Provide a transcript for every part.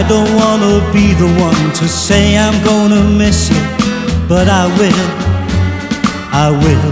don't wanna be the one to say I'm gonna miss you, but I will, I will.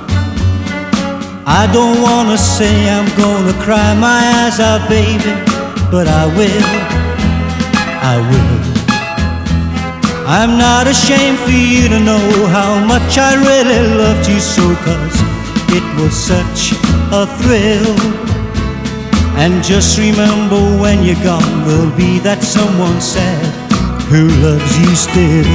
I don't wanna say I'm gonna cry my eyes out, baby, but I will, I will. I'm not ashamed for you to know how much I really loved you so, 'cause it was such a thrill. And just remember, when you're gone, there'll be that someone sad who loves you still.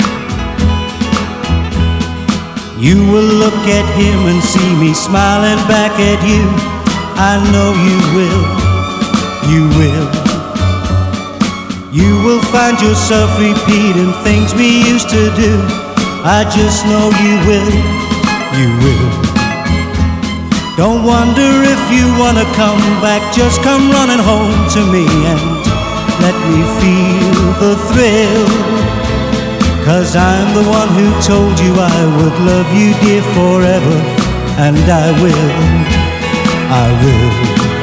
You will look at him and see me smiling back at you. I know you will, you will. You will find yourself repeating things we used to do. I just know you will, you will. Don't wonder if you wanna come back, just come running home to me and let me feel the thrill. 'Cause I'm the one who told you I would love you, dear, forever. And I will, I will.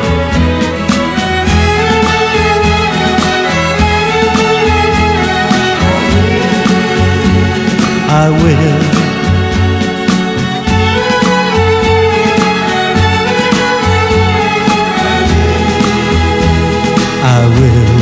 I will. I will.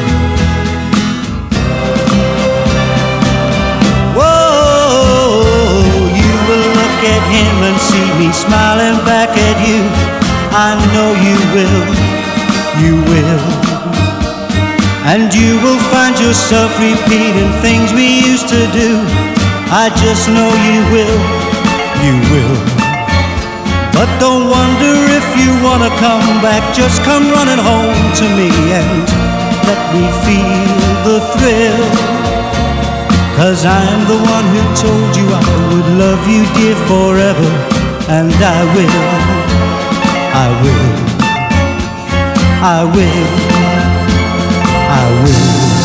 Whoa, you will look at him and see me smiling back at you. I know you will, you will. And you will find yourself repeating things we used to do. I just know you will, you will. But don't wonder if you wanna come back, just come running home to me and let me feel the thrill. 'Cause I'm the one who told you I would love you, dear, forever. And I will, I will, I will, I will.